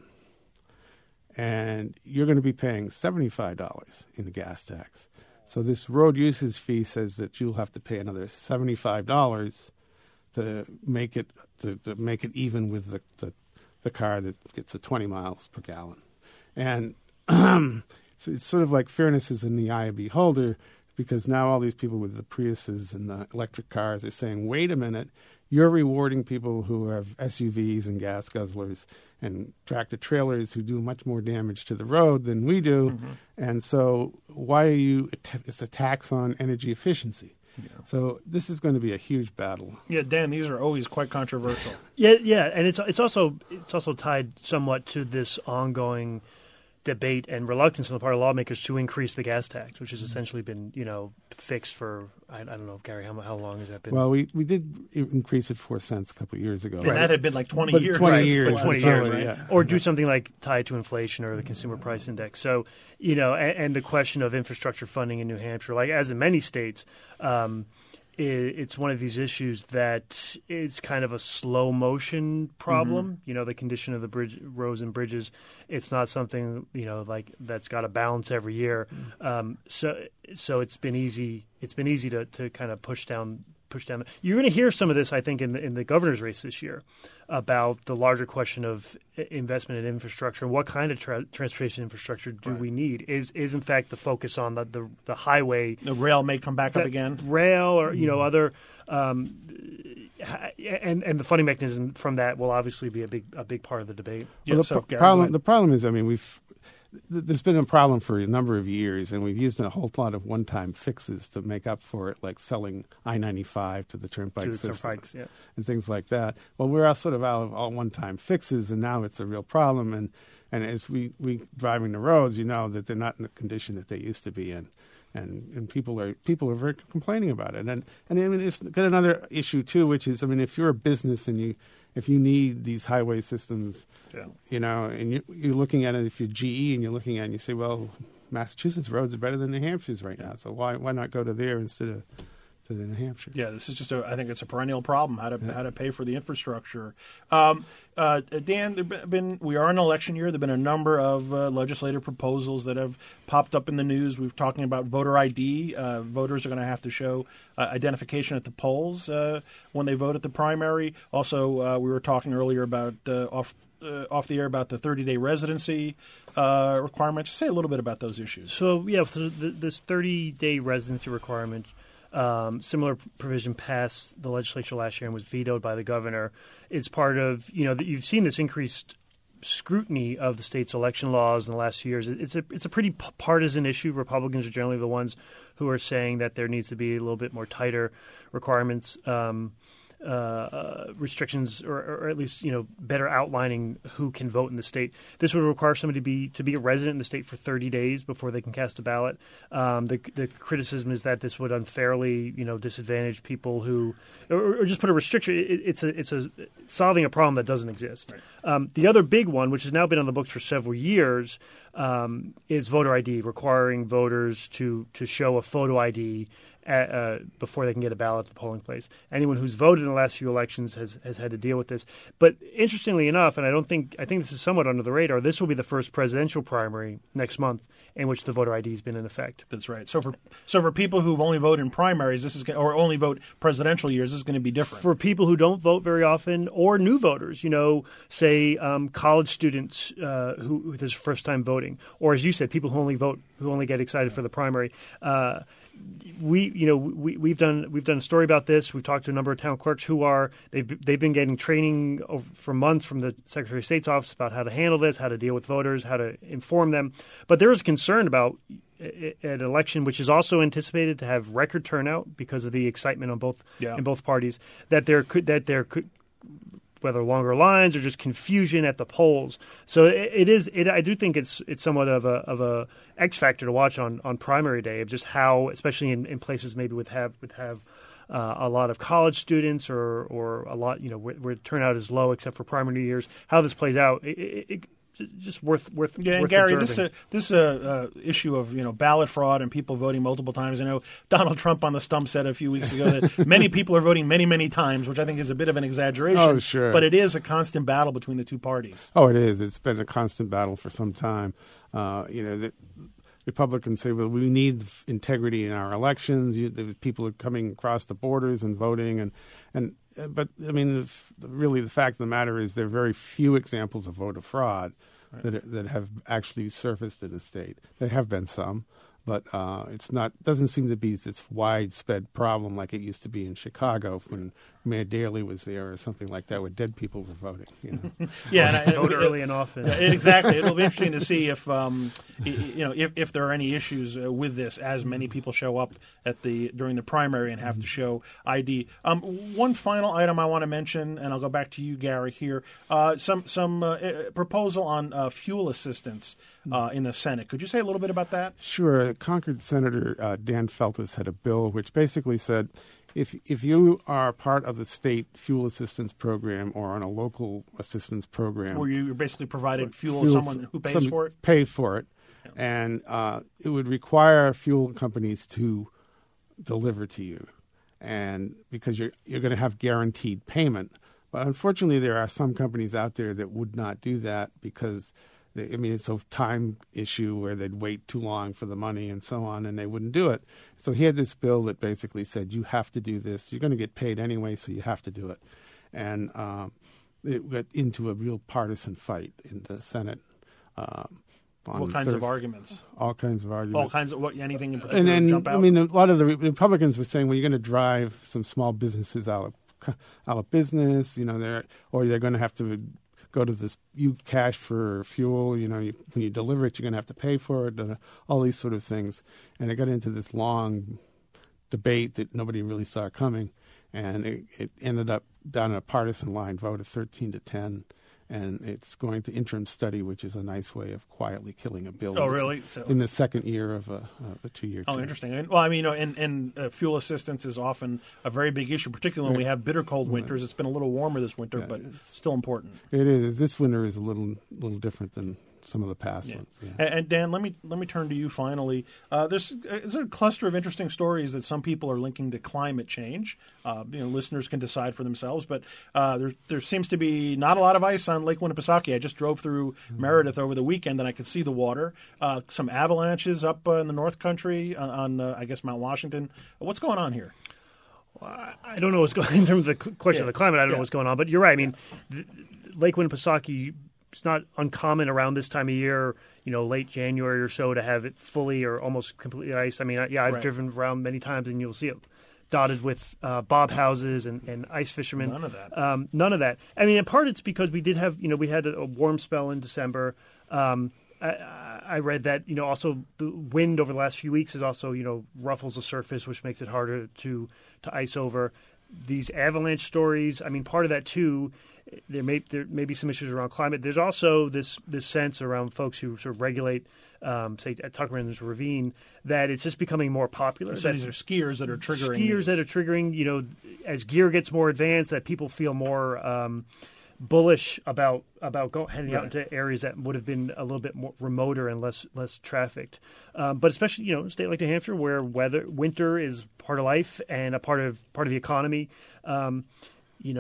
and you're going to be paying $75 in the gas tax, so this road usage fee says that you'll have to pay another $75 to make it even with the car that gets 20 miles per gallon. And so it's sort of like fairness is in the eye of the beholder, because now all these people with the Priuses and the electric cars are saying, wait a minute, you're rewarding people who have SUVs and gas guzzlers and tractor trailers who do much more damage to the road than we do. Mm-hmm. And so why are you it's a tax on energy efficiency. Yeah. So this is going to be a huge battle. Yeah, Dan, these are always quite controversial. Yeah, and it's also tied somewhat to this ongoing debate and reluctance on the part of lawmakers to increase the gas tax, which has essentially been, fixed for, I don't know, Gary, how long has that been? Well, we did increase it 4 cents a couple of years ago. And that had been like 20 years. 20 years. 20 years, right? Yeah. Or do something like tied to inflation or the consumer price index. So, and the question of infrastructure funding in New Hampshire, like as in many states, it's one of these issues that it's kind of a slow motion problem. Mm-hmm. The condition of the roads and bridges. It's not something like that's got a balance every year. Mm-hmm. So it's been easy. It's been easy to kind of push down. You're going to hear some of this, I think, in the governor's race this year about the larger question of investment in infrastructure. What kind of transportation infrastructure do we need? Is in fact the focus on the highway. The rail may come back up again. Rail or other, and the funding mechanism from that will obviously be a big part of the debate. Well, the problem is, there's been a problem for a number of years, and we've used a whole lot of one-time fixes to make up for it, like selling I-95 to the turnpike system and things like that. Well, we're all sort of out of all one-time fixes, and now it's a real problem. And as we driving the roads, that they're not in the condition that they used to be in, and people are very complaining about it. And it's got another issue too, which is, if you're a business and if you need these highway systems, and you're looking at it, if you're GE and you're looking at it and you say, well, Massachusetts roads are better than New Hampshire's right now, so why not go to there instead of to New Hampshire? Yeah, this is just I think it's a perennial problem, how to pay for the infrastructure. Dan, we are in an election year. There have been a number of legislative proposals that have popped up in the news. We're talking about voter ID. Voters are going to have to show identification at the polls when they vote at the primary. Also, we were talking earlier about off the air about the 30-day residency requirement. Just say a little bit about those issues. So, yeah, for this 30-day residency requirement, similar provision passed the legislature last year and was vetoed by the governor. It's part of, you've seen this increased scrutiny of the state's election laws in the last few years. It's a pretty partisan issue. Republicans are generally the ones who are saying that there needs to be a little bit more tighter requirements, restrictions, or at least better outlining who can vote in the state. This would require somebody to be a resident in the state for 30 days before they can cast a ballot. The criticism is that this would unfairly disadvantage people who, or just put a restriction. It's solving a problem that doesn't exist. Right. The other big one, which has now been on the books for several years, is voter ID, requiring voters to show a photo ID before they can get a ballot at the polling place. Anyone who's voted in the last few elections has had to deal with this. But interestingly enough, and I think this is somewhat under the radar, this will be the first presidential primary next month in which the voter ID has been in effect. That's right. So for people who've only voted in primaries, or only vote presidential years, this is going to be different. For people who don't vote very often, or new voters, say college students who this is first time voting, or as you said, people who only get excited for the primary. We've done a story about this. We've talked to a number of town clerks they've been getting training for months from the Secretary of State's office about how to handle this, how to deal with voters, how to inform them. But there is concern about an election which is also anticipated to have record turnout because of the excitement in both parties. That there could whether longer lines or just confusion at the polls. So I do think it's somewhat of a X factor to watch on primary day of just how, especially in places maybe would have a lot of college students or a lot where turnout is low except for primary years. How this plays out, just worth and Gary, this issue of ballot fraud and people voting multiple times. I know Donald Trump on the stump said a few weeks ago that many people are voting many, many times, which I think is a bit of an exaggeration. Oh, sure. But it is a constant battle between the two parties. Oh, it is. It's been a constant battle for some time. The Republicans say, well, we need integrity in our elections. People are coming across the borders and voting, but I mean, really, the fact of the matter is there are very few examples of voter fraud that have actually surfaced in the state. There have been some, but doesn't seem to be this widespread problem like it used to be in Chicago when Mayor Daley was there or something like that, where dead people were voting. Yeah, vote early and often. Exactly. It'll be interesting to see if there are any issues with this, as many people show up during the primary and have to show ID. One final item I want to mention, and I'll go back to you, Gary. Here, some proposal on fuel assistance in the Senate. Could you say a little bit about that? Sure. Concord Senator Dan Feltus had a bill which basically said, if you are part of the state fuel assistance program or on a local assistance program, where you're basically provided fuel, someone who pays for it, yeah. And it would require fuel companies to deliver to you, and because you're going to have guaranteed payment. But unfortunately, there are some companies out there that would not do that because it's a time issue where they'd wait too long for the money and so on, and they wouldn't do it. So he had this bill that basically said, you have to do this. You're going to get paid anyway, so you have to do it. And it went into a real partisan fight in the Senate. What kinds of arguments? All kinds of arguments. All kinds of anything in particular and then, jump out? I mean, a lot of the Republicans were saying, well, you're going to drive some small businesses out of business, or they're going to have to go to this, you cash for fuel, when you deliver it, you're going to have to pay for it, all these sort of things. And it got into this long debate that nobody really saw coming. And it ended up down a partisan line vote of 13-10. And it's going to interim study, which is a nice way of quietly killing a bill. Oh, really? In the second year of a 2-year term. Oh, interesting. Well, I mean, and fuel assistance is often a very big issue, particularly when we have bitter cold winters. It's been a little warmer this winter, but it's still important. It is. This winter is a little different than some of the past ones. Yeah. And Dan, let me turn to you finally. There's a cluster of interesting stories that some people are linking to climate change. Listeners can decide for themselves, but there seems to be not a lot of ice on Lake Winnipesaukee. I just drove through Meredith over the weekend, and I could see the water. Some avalanches up in the North Country on I guess Mount Washington. What's going on here? I don't know what's going on in terms of the question of the climate. I don't know what's going on, but you're right. I mean, Lake Winnipesaukee, it's not uncommon around this time of year, late January or so, to have it fully or almost completely iced. I mean, I've driven around many times, and you'll see it dotted with bob houses and ice fishermen. None of that. None of that. I mean, in part it's because we did have, we had a warm spell in December. I I read that, also the wind over the last few weeks is also, ruffles the surface, which makes it harder to ice over. These avalanche stories, part of that too, there may be some issues around climate. There's also this sense around folks who sort of regulate, say, at Tuckerman's Ravine, that it's just becoming more popular. So these are skiers that are triggering. As gear gets more advanced, that people feel more bullish about heading out into areas that would have been a little bit more remoter and less trafficked. But especially, a state like New Hampshire, where winter is part of life and a part of the economy. We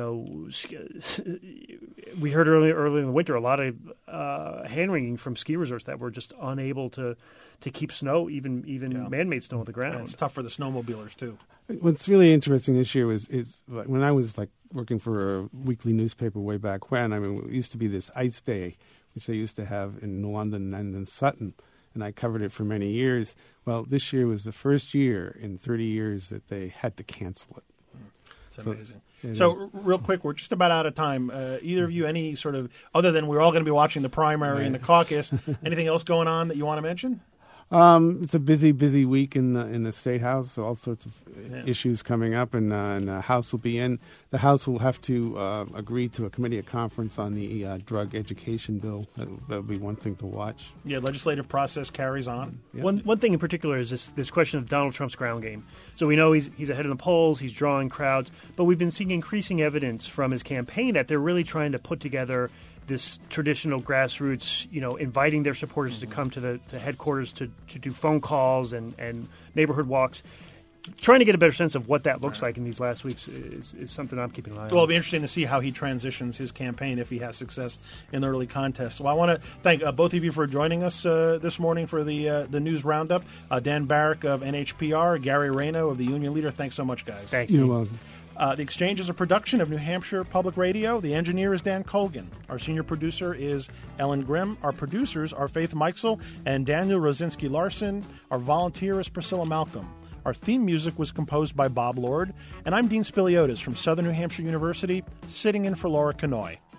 heard early in the winter a lot of hand-wringing from ski resorts that were just unable to keep snow, even man-made snow on the ground. And it's tough for the snowmobilers too. What's really interesting this year is when I was working for a weekly newspaper way back when. It used to be this ice day, which they used to have in London and in Sutton, and I covered it for many years. Well, this year was the first year in 30 years that they had to cancel it. It's amazing. So real quick, we're just about out of time. Either of you, any sort of, other than we're all going to be watching the primary and the caucus, anything else going on that you want to mention? It's a busy week in the State House. All sorts of issues coming up, and the House will be in. The House will have to agree to a committee of conference on the drug education bill. That'll be one thing to watch. Yeah, legislative process carries on. Yeah. One thing in particular is this question of Donald Trump's ground game. So we know he's ahead in the polls, he's drawing crowds, but we've been seeing increasing evidence from his campaign that they're really trying to put together this traditional grassroots, inviting their supporters to come to headquarters to do phone calls and neighborhood walks. Trying to get a better sense of what that looks like in these last weeks is something I'm keeping an eye on. Well, it'll be interesting to see how he transitions his campaign if he has success in the early contest. Well, I want to thank both of you for joining us this morning for the news roundup. Dan Barrick of NHPR, Gary Rayno of the Union Leader. Thanks so much, guys. Thanks. You're welcome. The Exchange is a production of New Hampshire Public Radio. The engineer is Dan Colgan. Our senior producer is Ellen Grimm. Our producers are Faith Meixel and Daniel Rosinski-Larson. Our volunteer is Priscilla Malcolm. Our theme music was composed by Bob Lord. And I'm Dean Spiliotis from Southern New Hampshire University, sitting in for Laura Kanoy.